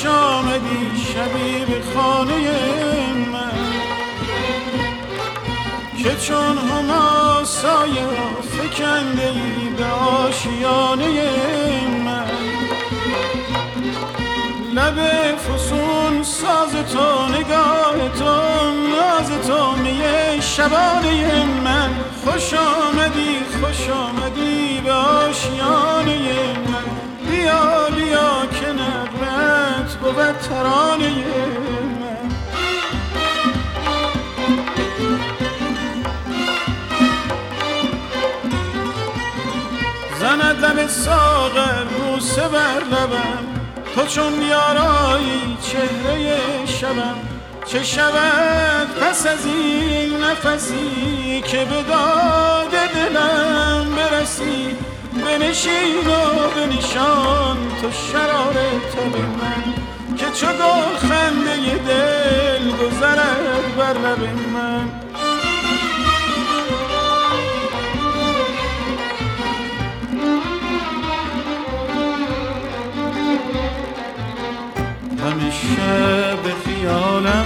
خوش آمدی شبی به خانه من که چون هما سایه فکنده ای به آشیانه من. لب فسون ساز تو، نگاه تو، ناز تو، می شبانه من. خوش آمدی به آشیانه من. بیا بیا که نغمت بود ترانه من. زند لب ساغر بوسه بر لبم، تو چون بیارایی چهره شبم. چه شود پس از این نفسی که به داد دلم برسی. بنشین و بنشان تو شرار تب من که چو گل خنده دل گذرد بر لب من. همیشه به خیالم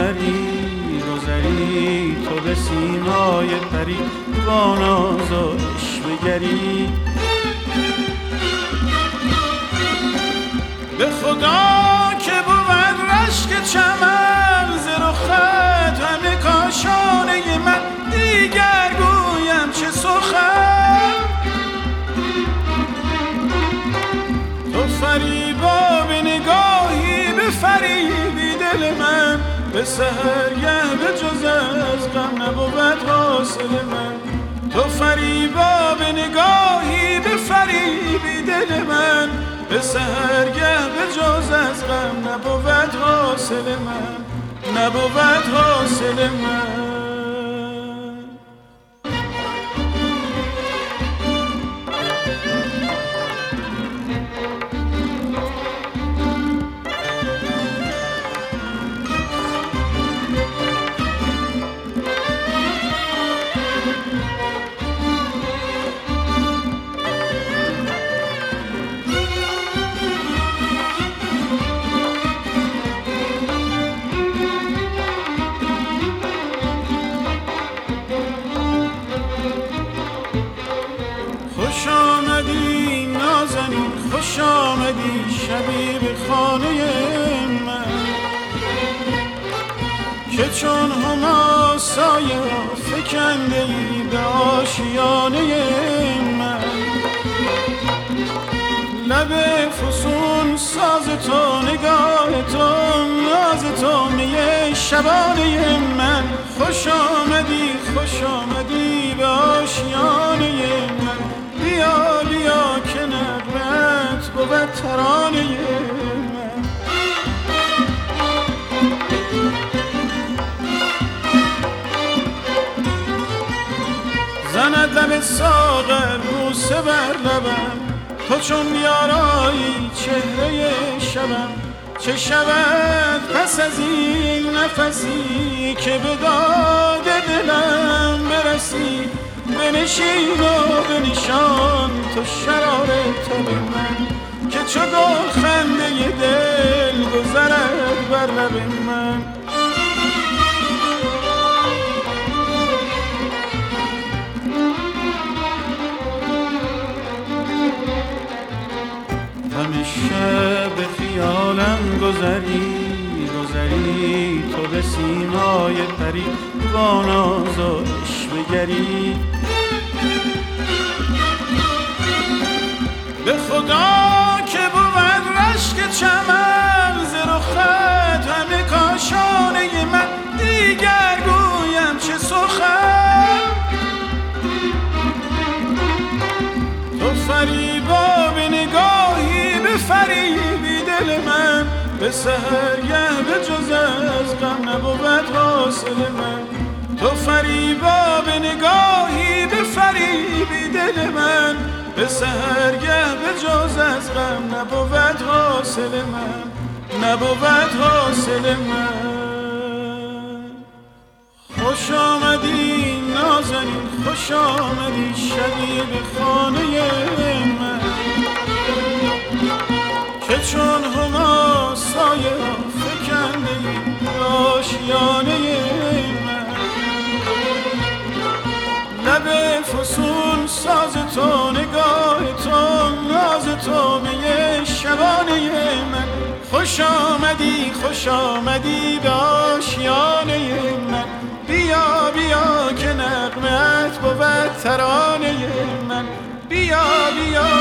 گذری تو به سیمای پری با ناز و عشوه‌گری. به خدا که بود رشک چمن ز رخت همه کاشانه من. دیگر گویم چه سخن، تو فریبا به نگاهی بفریبی دل من. به سحرگه به جز از غم نبود حاصل من. تو فریبا به نگاهی بفریبی دل من. به سحرگه به جز از غم نبود حاصل من، نبود حاصل من. خوش آمدی نازنین، خوش آمدی شبی به خانه من که چون هما سایه فکنده ای به آشیانه من. لب فسون ساز تو، نگاه تو، ناز تو، می شبانه من. خوش آمدی به آشیانه من. بیا بیا که نغمت بود ترانه من. زند لب ساغر بوسه بر لبم، تو چون بیارایی چهره شبم. چه شود پس از این نفسی که به داد دلم برسی. بنشین و بنشان تو شرار تب من که چو گل خنده دل گذرد بر لب من. همیشه به خیالم گذری تو به سیمای پری با ناز و عشوه‌گری. به خدا که بود رشک چمن ز رخت همه کاشانه من. دیگر گویم چه سخن، تو فریبا به نگاهی بفریبی دل من. به سحرگه به جز از غم نبود حاصل من. تو فریبا به نگاهی بفریبی دل من. به سحرگه به جز از غم نبود حاصل من، نبود حاصل من. خوش آمدی نازنین، خوش آمدی شبی به خانه من که چون هما فسون ساز تو، نگاه تو، ناز تو به شبانه من. خوش آمدی به آشیانه من. بیا بیا که نغمت بود ترانه من. بیا بیا